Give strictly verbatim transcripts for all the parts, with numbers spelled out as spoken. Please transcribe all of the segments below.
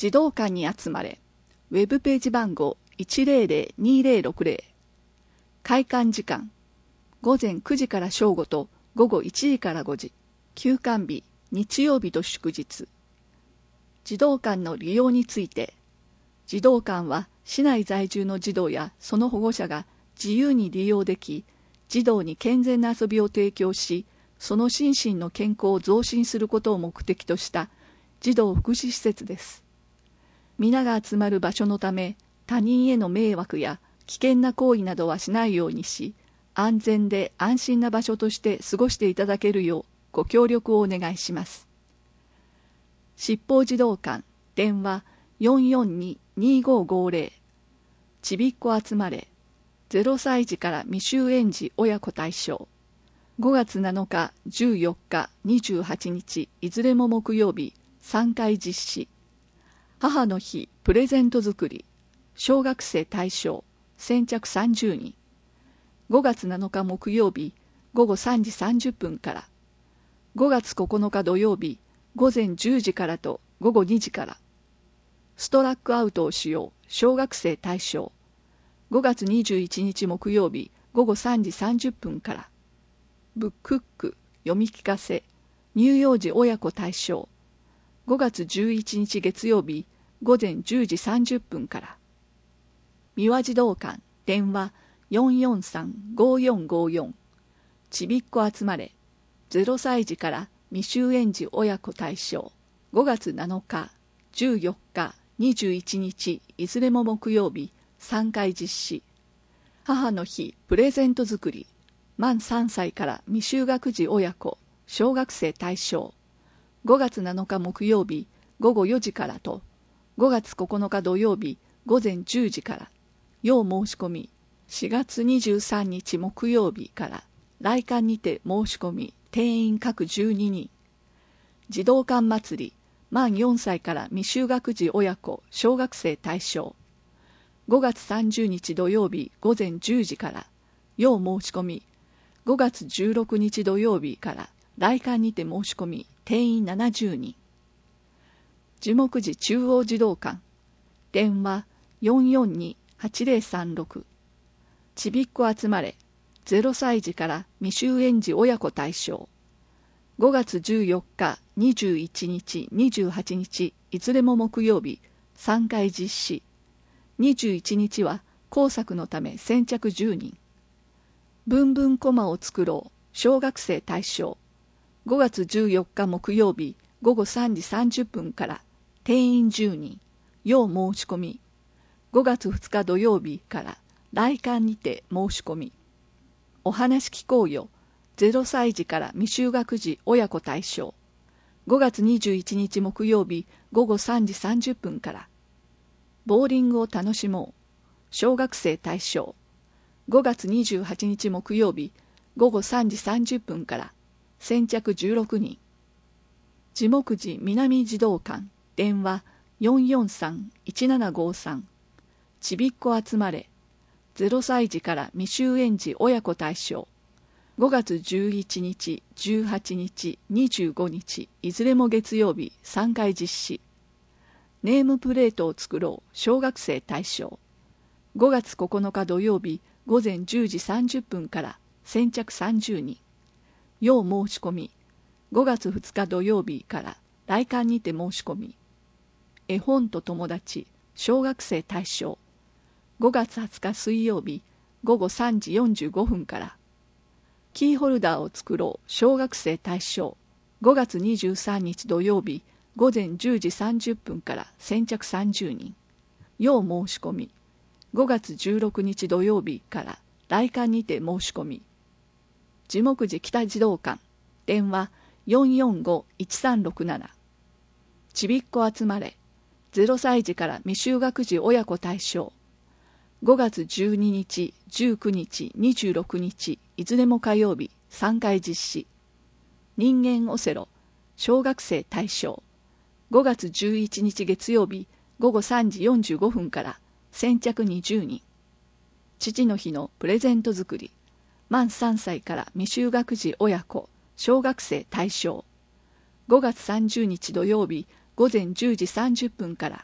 児童館に集まれ。ウェブページ番号 いちまるまるにまるろくまる。開館時間午前くじから正午と午後いちじからごじ。休館日日曜日と祝日。児童館の利用について、児童館は市内在住の児童やその保護者が自由に利用でき、児童に健全な遊びを提供し、その心身の健康を増進することを目的とした児童福祉施設です。皆が集まる場所のため、他人への迷惑や危険な行為などはしないようにし、安全で安心な場所として過ごしていただけるようご協力をお願いします。七宝児童館電話 よんよんに にごごぜろ ちびっこ集まれゼロさい児から未就園児親子対象。ごがつなのか、じゅうよっか、にじゅうはちにちいずれも木曜日さんかい実施。母の日プレゼント作り小学生対象先着さんじゅうにん。ごがつなのか木曜日ごごさんじさんじゅっぷんから。ごがつここのか土曜日ごぜんじゅうじからとごごにじから。ストラックアウトをしよう小学生対象。ごがつにじゅういちにち木曜日ごごさんじさんじゅっぷんから。ブックック読み聞かせ乳幼児親子対象。ごがつじゅういちにち月曜日ごぜんじゅうじさんじゅっぷんから。三輪児童館電話 よんよんさん ごよんごよん ちびっこ集まれゼロさい児から未就園児親子対象。ごがつなのか、じゅうよっか、にじゅういちにちいずれも木曜日さんかい実施。母の日プレゼント作り満さんさいから未就学児親子小学生対象。ごがつなのか木曜日ごごよじからとごがつここのか土曜日ごぜんじゅうじから。要申し込みしがつにじゅうさんにち木曜日から来館にて申し込み定員各じゅうににん。児童館祭り満よんさいから未就学児親子小学生対象。ごがつさんじゅうにち土曜日ごぜんじゅうじから。要申し込みごがつじゅうろくにち土曜日から来館にて申し込み定員ななじゅうにん。樹木寺中央児童館電話 よんよんに はちぜろさんろく ちびっこ集まれゼロさい児から未就園児親子対象。ごがつじゅうよっか、にじゅういちにち、にじゅうはちにちいずれも木曜日さんかい実施。にじゅういちにちは工作のため先着じゅうにん。ぶんぶんコマを作ろう小学生対象。ごがつじゅうよっか木曜日ごごさんじさんじゅっぷんから定員じゅうにん。要申し込みごがつふつか土曜日から来館にて申し込み。お話聞こうよゼロさい児から未就学児親子対象。ごがつにじゅういちにち木曜日ごごさんじさんじゅっぷんから。ボーリングを楽しもう小学生対象。ごがつにじゅうはちにち木曜日ごごさんじさんじゅっぷんから先着じゅうろくにん。樹木寺南児童館電話 よんよんさん いちななごさん ちびっこ集まれゼロさい児から未就園児親子対象。ごがつじゅういちにち、じゅうはちにち、にじゅうごにちいずれも月曜日さんかい実施。ネームプレートを作ろう小学生対象。ごがつここのか土曜日ごぜんじゅうじさんじゅっぷんから先着さんじゅうにん。要申し込みごがつふつか土曜日から来館にて申し込み。絵本と友達小学生対象。ごがつはつか水曜日ごごさんじよんじゅうごふんから。キーホルダーを作ろう小学生対象。ごがつにじゅうさんにち土曜日ごぜんじゅうじさんじゅっぷんから先着さんじゅうにん。要申し込みごがつじゅうろくにち土曜日から来館にて申し込み。樹木寺北児童館電話 よんよんご いちさんろくなな ちびっこ集まれゼロさい児から未就学児親子対象。ごがつじゅうににち、じゅうくにち、にじゅうろくにちいずれも火曜日さんかい実施。人間オセロ小学生対象。ごがつじゅういちにち月曜日ごごさんじよんじゅうごふんから先着にじゅうにん。父の日のプレゼント作り満さんさいから未就学児親子小学生対象。ごがつさんじゅうにち土曜日ごぜんじゅうじさんじゅっぷんから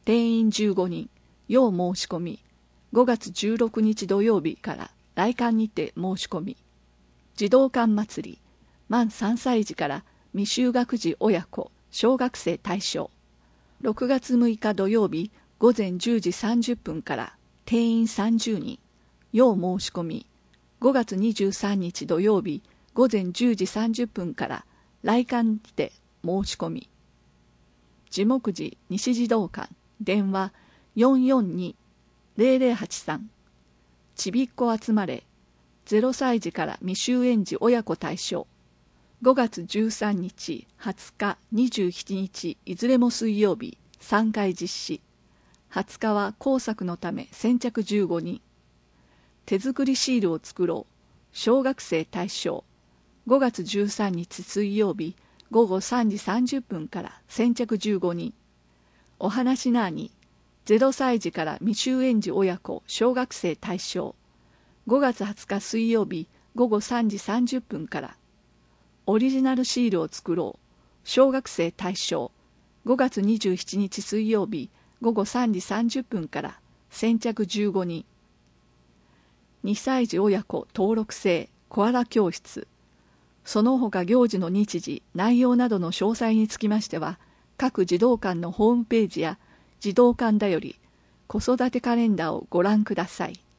定員じゅうごにん、要申し込み。ごがつじゅうろくにち土曜日から来館にて申し込み。児童館祭り、満さんさい児から未就学児親子、小学生対象。ろくがつむいか土曜日午前じゅうじさんじゅっぷんから定員さんじゅうにん、要申し込み。ごがつにじゅうさんにち土曜日午前じゅうじさんじゅっぷんから来館にて申し込み。地木寺西児童館、電話 よんよんに ゼロゼロはちさん。ちびっこ集まれ、ゼロさい児から未就園児親子対象。ごがつじゅうさんにち、はつか、にじゅうしちにち、いずれも水曜日、さんかい実施。はつかは工作のため先着じゅうごにん。手作りシールを作ろう。小学生対象。ごがつじゅうさんにち水曜日、ごごさんじさんじゅっぷんから先着じゅうごにん。お話なーに、ゼロさい児から未就園児親子、小学生対象。ごがつはつか水曜日、ごごさんじさんじゅっぷんから。オリジナルシールを作ろう。小学生対象。ごがつにじゅうしちにち水曜日、ごごさんじさんじゅっぷんから先着じゅうごにん。にさい児親子登録制コアラ教室。その他行事の日時、内容などの詳細につきましては、各児童館のホームページや児童館だより子育てカレンダーをご覧ください。